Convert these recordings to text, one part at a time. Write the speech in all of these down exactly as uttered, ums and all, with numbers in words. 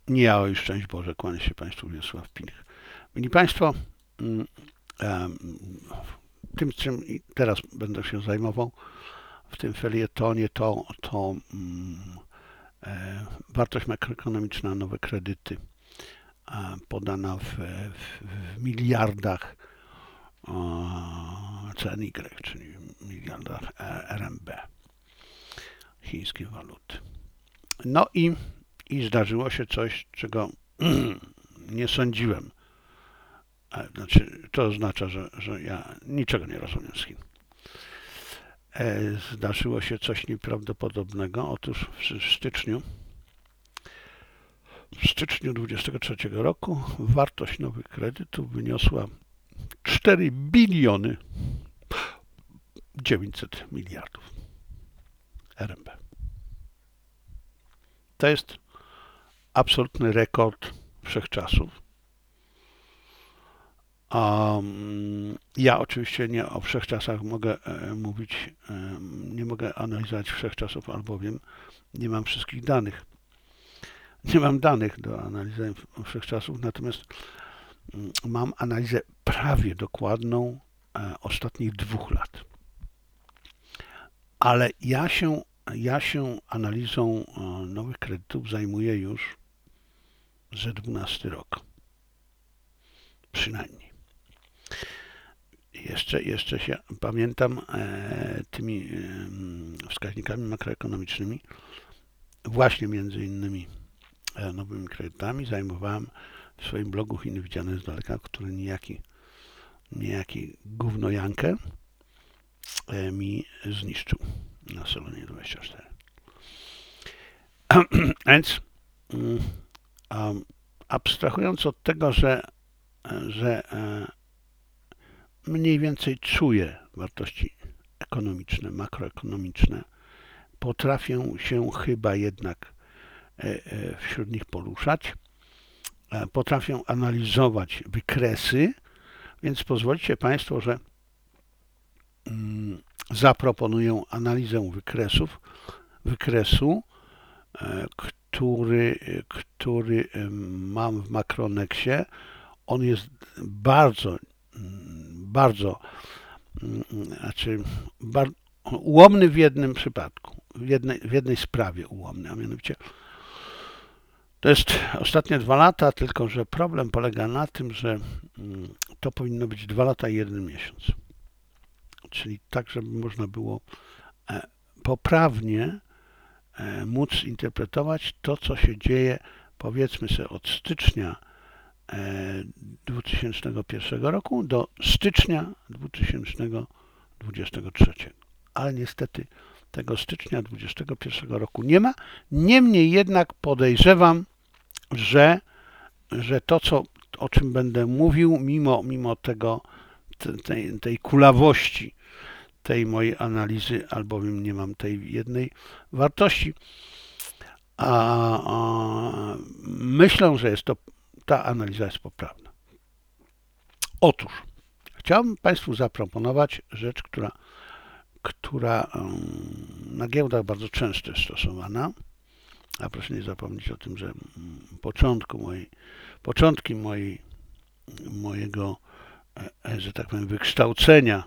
Nie ja, oj, szczęść Boże, kłania się Państwu Wiesław Pilch. Mili Państwo, tym, czym teraz będę się zajmował w tym felietonie, to, to e, wartość makroekonomiczna, nowe kredyty, e, podana w, w, w miliardach e, C N Y, czyli miliardach R M B, chińskiej waluty. No i, i zdarzyło się coś, czego nie sądziłem. Znaczy, to oznacza, że, że ja niczego nie rozumiem z Chin. Zdarzyło się coś nieprawdopodobnego. Otóż w styczniu, w styczniu dwudziestego trzeciego roku wartość nowych kredytów wyniosła cztery biliony dziewięćset miliardów R M B. To jest absolutny rekord wszechczasów. Um, ja oczywiście nie o wszechczasach mogę e, mówić, e, nie mogę analizować wszechczasów, albowiem nie mam wszystkich danych. Nie mam danych do analizy wszechczasów, natomiast mm, mam analizę prawie dokładną e, ostatnich dwóch lat. Ale ja się, ja się analizą e, nowych kredytów zajmuję już ze dwunasty rok. Przynajmniej. Jeszcze, jeszcze się pamiętam e, tymi e, wskaźnikami makroekonomicznymi, właśnie między innymi e, nowymi kredytami zajmowałem w swoim blogu Chiny widziane z daleka, który niejaki, niejaki gównojankę e, mi zniszczył na Salonie dwadzieścia cztery. Więc um, um, abstrahując od tego, że, że e, mniej więcej czuję wartości ekonomiczne, makroekonomiczne. Potrafię się chyba jednak wśród nich poruszać. Potrafię analizować wykresy, więc pozwolicie Państwo, że zaproponuję analizę wykresów, wykresu, który, który mam w Makronexie. On jest bardzo bardzo, znaczy, bar, ułomny w jednym przypadku, w jednej, w jednej sprawie ułomny, a mianowicie to jest ostatnie dwa lata, tylko że problem polega na tym, że to powinno być dwa lata i jeden miesiąc. Czyli tak, żeby można było poprawnie móc interpretować to, co się dzieje, powiedzmy sobie, od stycznia dwa tysiące pierwszego roku do stycznia dwa tysiące dwudziestego trzeciego. Ale niestety tego stycznia dwudziestego pierwszego roku nie ma. Niemniej jednak podejrzewam, że, że to, co, o czym będę mówił, mimo, mimo tego, tej, tej kulawości tej mojej analizy, albowiem nie mam tej jednej wartości, a, a myślę, że jest to ta analiza jest poprawna. Otóż chciałbym Państwu zaproponować rzecz, która, która na giełdach bardzo często jest stosowana. A proszę nie zapomnieć o tym, że początku mojej, początki mojej, mojego, że tak powiem, wykształcenia,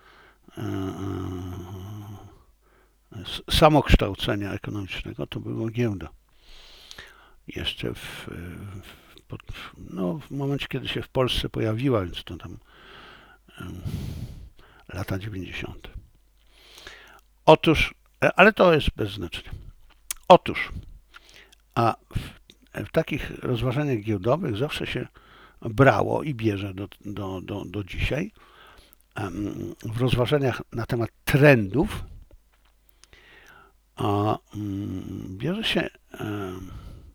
samokształcenia ekonomicznego to była giełda. Jeszcze w, w, no, w momencie, kiedy się w Polsce pojawiła, więc to tam um, lata dziewięćdziesiąte. Otóż, ale to jest bez znaczenia. Otóż, a w, w takich rozważaniach giełdowych zawsze się brało i bierze do, do, do, do dzisiaj um, w rozważaniach na temat trendów a, um, bierze się um,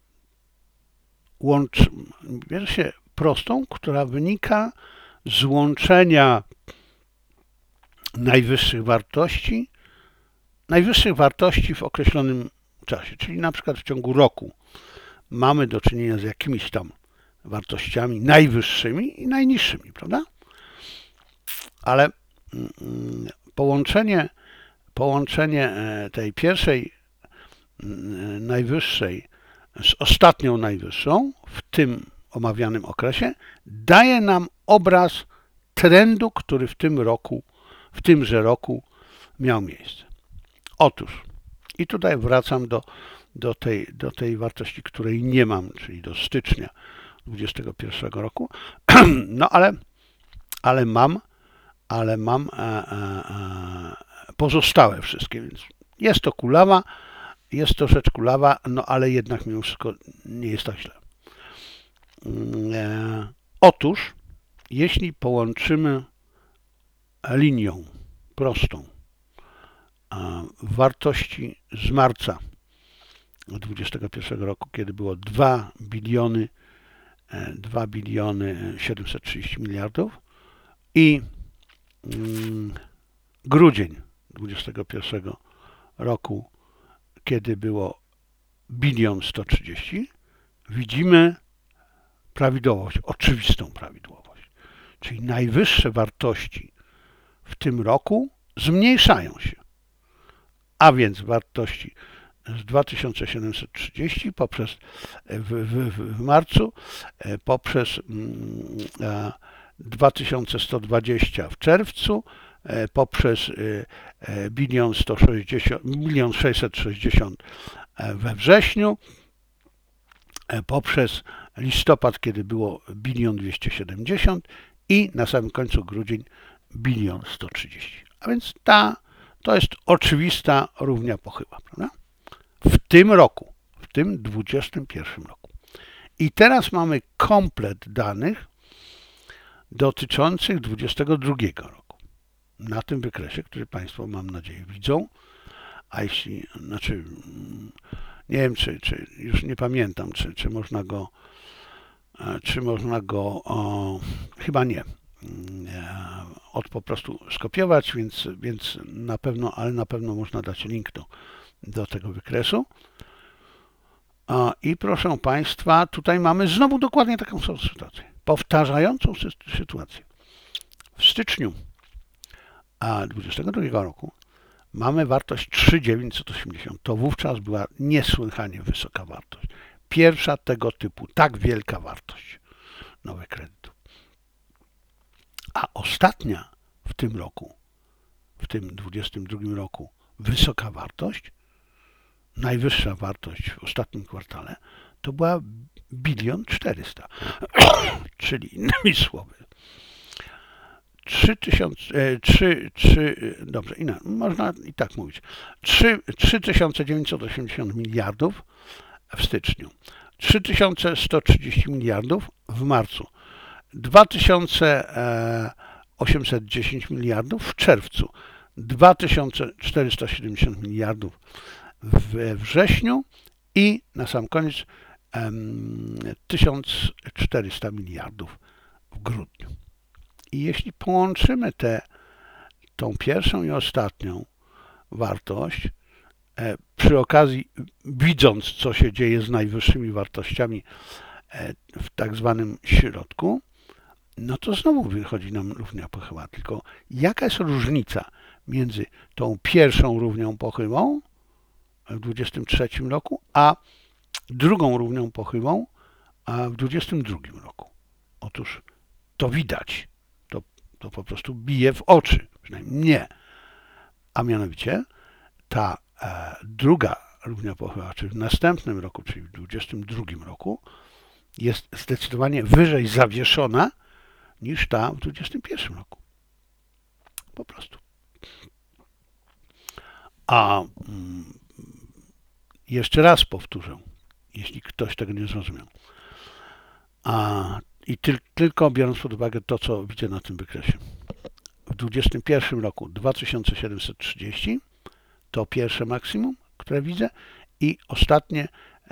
Łącz, bierze się prostą, która wynika z łączenia najwyższych wartości, najwyższych wartości w określonym czasie, czyli na przykład w ciągu roku mamy do czynienia z jakimiś tam wartościami najwyższymi i najniższymi, prawda? Ale połączenie, połączenie tej pierwszej, najwyższej z ostatnią najwyższą w tym omawianym okresie, daje nam obraz trendu, który w tym roku, w tymże roku miał miejsce. Otóż, i tutaj wracam do, do, tej, do tej wartości, której nie mam, czyli do stycznia dwudziestego pierwszego roku, no ale, ale mam, ale mam e, e, e, pozostałe wszystkie, więc jest to kulawa, jest to rzecz kulawa, no ale jednak mimo wszystko nie jest tak źle. E, otóż, jeśli połączymy linią prostą wartości z marca dwudziestego pierwszego roku, kiedy było dwa biliony dwa biliony siedemset trzydzieści miliardów i grudzień dwudziestego pierwszego roku, kiedy było bilion sto trzydzieści, widzimy prawidłowość, oczywistą prawidłowość. Czyli najwyższe wartości w tym roku zmniejszają się. A więc wartości z dwa tysiące siedemset trzydzieści poprzez w, w, w marcu, poprzez dwa tysiące sto dwadzieścia w czerwcu, poprzez bilion sto sześćdziesiąt, milion sześćset sześćdziesiąt we wrześniu, poprzez listopad, kiedy było bilion dwieście siedemdziesiąt i na samym końcu grudzień bilion sto trzydzieści. A więc ta, to jest oczywista równia pochyła, prawda? W tym roku, w tym dwudziestym pierwszym roku. I teraz mamy komplet danych dotyczących dwudziestego drugiego roku. Na tym wykresie, który Państwo, mam nadzieję, widzą, a jeśli, znaczy, nie wiem, czy, czy już nie pamiętam, czy, czy można go, czy można go, o, chyba nie, od po prostu skopiować, więc, więc na pewno, ale na pewno można dać link do, do tego wykresu. I proszę Państwa, tutaj mamy znowu dokładnie taką samą sytuację, powtarzającą sytuację. W styczniu dwudziestego drugiego roku mamy wartość trzy tysiące dziewięćset osiemdziesiąt. To wówczas była niesłychanie wysoka wartość. Pierwsza tego typu, tak wielka wartość nowych kredytów. A ostatnia w tym roku, w tym dwudziestym drugim roku, wysoka wartość, najwyższa wartość w ostatnim kwartale, to była bilion czterysta. Czyli innymi słowy, trzy tysiące, trzy, trzy, dobrze, inaczej, można i tak mówić, trzy tysiące dziewięćset osiemdziesiąt miliardów w styczniu, trzy tysiące sto trzydzieści miliardów w marcu, dwa tysiące osiemset dziesięć miliardów w czerwcu, dwa tysiące czterysta siedemdziesiąt miliardów we wrześniu i na sam koniec tysiąc czterysta miliardów w grudniu. I jeśli połączymy te, tą pierwszą i ostatnią wartość, e, przy okazji widząc, co się dzieje z najwyższymi wartościami e, w tak zwanym środku, no to znowu wychodzi nam równia pochyła. Tylko jaka jest różnica między tą pierwszą równią pochyłą w dwudziestym trzecim roku, a drugą równią pochyłą a w dwudziestym drugim roku? Otóż to widać. To po prostu bije w oczy, przynajmniej mnie. A mianowicie ta e, druga równia pochyła, czyli w następnym roku, czyli w dwudziestym drugim roku, jest zdecydowanie wyżej zawieszona niż ta w dwudziestym pierwszym roku. Po prostu. A mm, jeszcze raz powtórzę, jeśli ktoś tego nie zrozumiał. A I ty, tylko biorąc pod uwagę to, co widzę na tym wykresie. W dwudziestym pierwszym roku dwa tysiące siedemset trzydzieści to pierwsze maksimum, które widzę, i ostatnie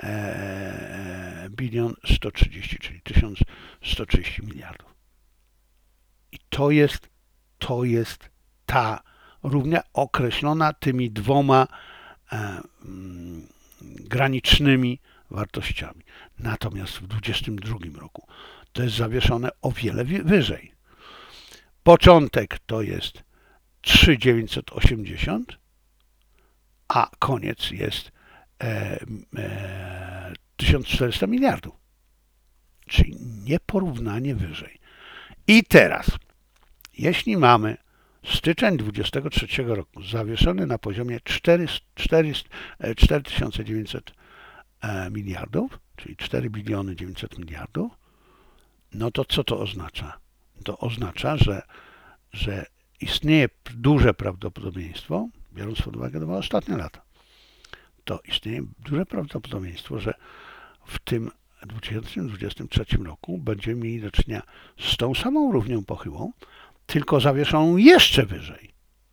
e, bilion sto trzydzieści, czyli tysiąc sto trzydzieści miliardów. I to jest, to jest ta równia określona tymi dwoma e, m, granicznymi wartościami. Natomiast w dwudziestym drugim roku to jest zawieszone o wiele wyżej. Początek to jest trzy tysiące dziewięćset osiemdziesiąt, a koniec jest e, e, tysiąc czterysta miliardów, czyli nieporównanie wyżej. I teraz, jeśli mamy styczeń dwudziestego trzeciego roku zawieszony na poziomie cztery tysiące dziewięćset miliardów, czyli cztery biliony dziewięćset miliardów, no to co to oznacza? To oznacza, że, że istnieje duże prawdopodobieństwo, biorąc pod uwagę dwa ostatnie lata, to istnieje duże prawdopodobieństwo, że w tym dwa tysiące dwudziestym trzecim roku będziemy mieli do czynienia z tą samą równią pochyłą, tylko zawieszoną jeszcze wyżej.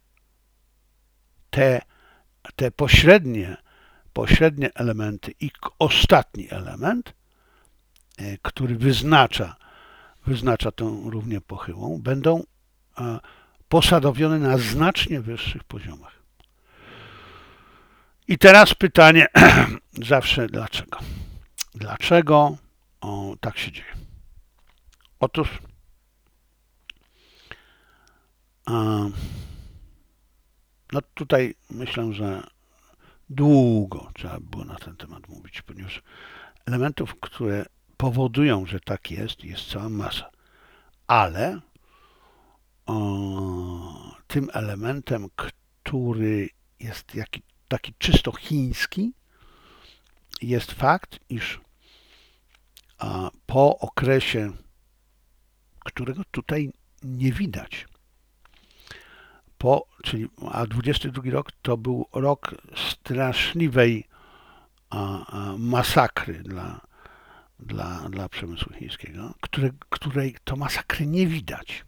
Te, te pośrednie, pośrednie elementy i ostatni element, który wyznacza, wyznacza tą równię pochyłą, będą posadowione na znacznie wyższych poziomach. I teraz pytanie zawsze dlaczego? Dlaczego o, tak się dzieje? Otóż a, no tutaj myślę, że długo trzeba było na ten temat mówić, ponieważ elementów, które powodują, że tak jest, jest cała masa. Ale o, tym elementem, który jest jaki, taki czysto chiński, jest fakt, iż a, po okresie, którego tutaj nie widać, po, czyli, a dwudziesty drugi rok to był rok straszliwej a, a, masakry dla, dla, dla przemysłu chińskiego, które, której to masakry nie widać.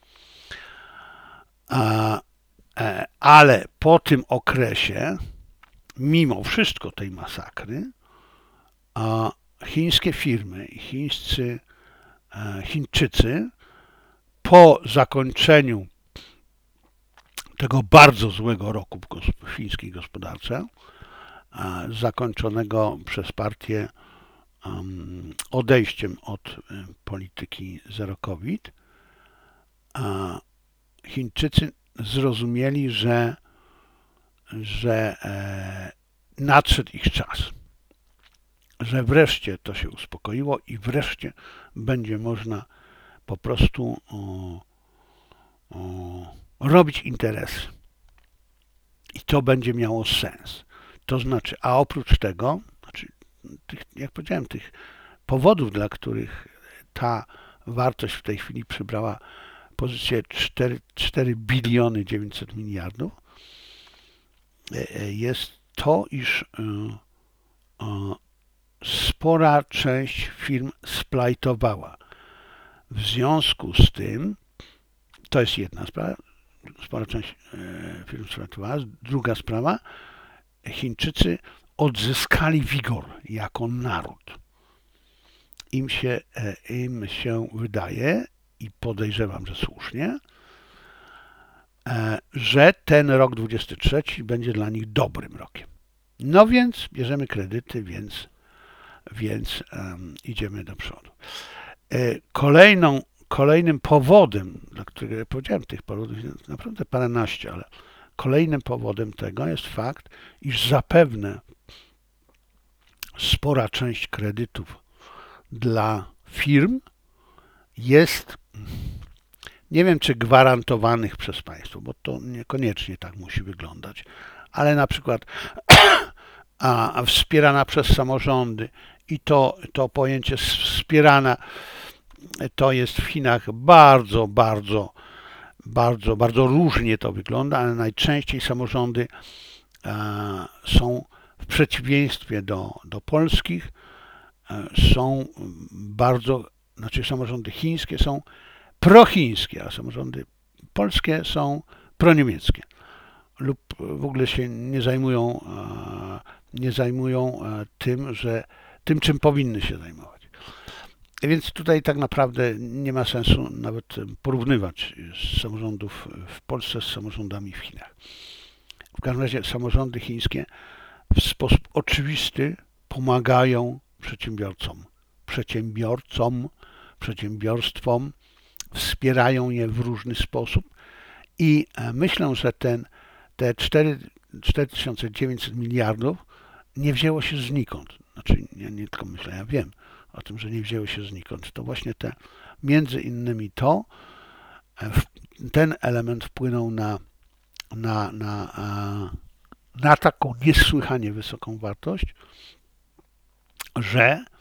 A, e, ale po tym okresie, mimo wszystko tej masakry, a chińskie firmy, chińscy, e, Chińczycy po zakończeniu tego bardzo złego roku w chińskiej gospodarce, a, zakończonego przez partię um, odejściem od um, polityki zero COVID, a Chińczycy zrozumieli, że, że e, nadszedł ich czas, że wreszcie to się uspokoiło i wreszcie będzie można po prostu o, o, robić interesy. I to będzie miało sens. To znaczy, a oprócz tego, znaczy, tych, jak powiedziałem, tych powodów, dla których ta wartość w tej chwili przybrała pozycję cztery biliony dziewięćset miliardów, jest to, iż spora część firm splajtowała. W związku z tym, to jest jedna sprawa, spora część firm splajtowała. Druga sprawa, Chińczycy odzyskali wigor jako naród. Im się, im się wydaje, i podejrzewam, że słusznie, że ten rok dwudziesty trzeci będzie dla nich dobrym rokiem. No więc bierzemy kredyty, więc, więc um, idziemy do przodu. Kolejną, kolejnym powodem, dla którego ja powiedziałem, tych powodów jest naprawdę paręnaście, ale kolejnym powodem tego jest fakt, iż zapewne spora część kredytów dla firm jest, nie wiem czy gwarantowanych przez państwo, bo to niekoniecznie tak musi wyglądać, ale na przykład a, a wspierana przez samorządy i to, to pojęcie wspierana to jest w Chinach bardzo, bardzo, bardzo, bardzo różnie to wygląda, ale najczęściej samorządy a, są w przeciwieństwie do, do polskich, a, są bardzo, znaczy samorządy chińskie są prochińskie, a samorządy polskie są proniemieckie lub w ogóle się nie zajmują, nie zajmują tym, że, tym czym powinny się zajmować. Więc tutaj tak naprawdę nie ma sensu nawet porównywać samorządów w Polsce z samorządami w Chinach. W każdym razie samorządy chińskie w sposób oczywisty pomagają przedsiębiorcom, przedsiębiorcom, przedsiębiorstwom, wspierają je w różny sposób i myślę, że ten, te cztery tysiące dziewięćset miliardów nie wzięło się znikąd. znaczy nie, nie tylko myślę, ja wiem o tym, że nie wzięły się znikąd. To właśnie te, między innymi to, ten element wpłynął na, na, na, na taką niesłychanie wysoką wartość, że,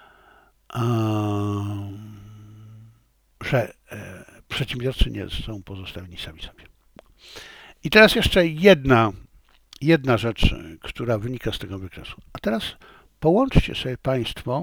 że przedsiębiorcy nie są pozostawieni sami sobie. I teraz jeszcze jedna, jedna rzecz, która wynika z tego wykresu. A teraz połączcie sobie Państwo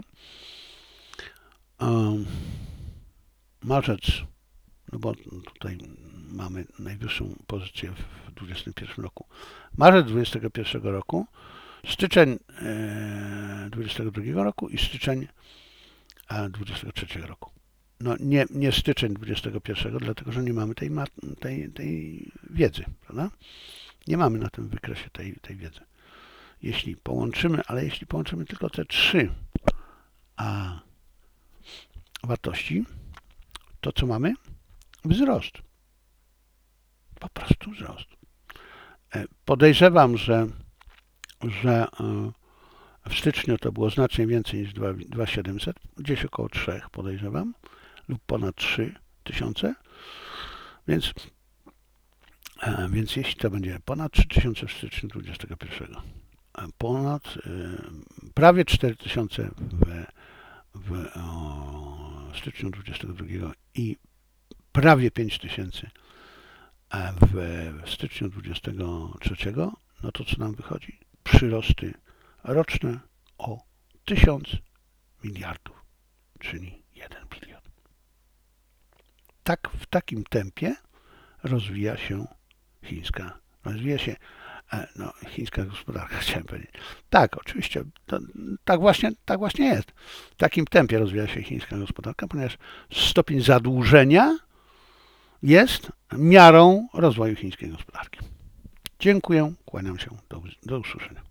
um, marzec, no bo tutaj mamy najwyższą pozycję w dwudziestym pierwszym roku. Marzec dwudziestego pierwszego roku, styczeń dwudziestego drugiego roku i styczeń dwudziestego trzeciego roku. No nie, nie styczeń dwudziestego pierwszego, dlatego że nie mamy tej, tej, tej wiedzy, prawda? Nie mamy na tym wykresie tej, tej wiedzy. Jeśli połączymy, ale jeśli połączymy tylko te trzy a, wartości, to co mamy? Wzrost. Po prostu wzrost. Podejrzewam, że, że w styczniu to było znacznie więcej niż dwa tysiące siedemset, gdzieś około trzy podejrzewam, lub ponad trzy tysiące, więc, więc jeśli to będzie ponad trzy tysiące w styczniu dwudziestego pierwszego, ponad prawie cztery tysiące w, w o, styczniu dwudziestego drugiego i prawie pięć tysięcy w styczniu dwudziestego trzeciego, no to co nam wychodzi? Przyrosty roczne o tysiąc miliardów, czyli jeden bilion. Tak, w takim tempie rozwija się chińska, rozwija się no, chińska gospodarka, chciałem powiedzieć. Tak, oczywiście, to, tak, właśnie, tak właśnie jest. W takim tempie rozwija się chińska gospodarka, ponieważ stopień zadłużenia jest miarą rozwoju chińskiej gospodarki. Dziękuję, kłaniam się, do, do usłyszenia.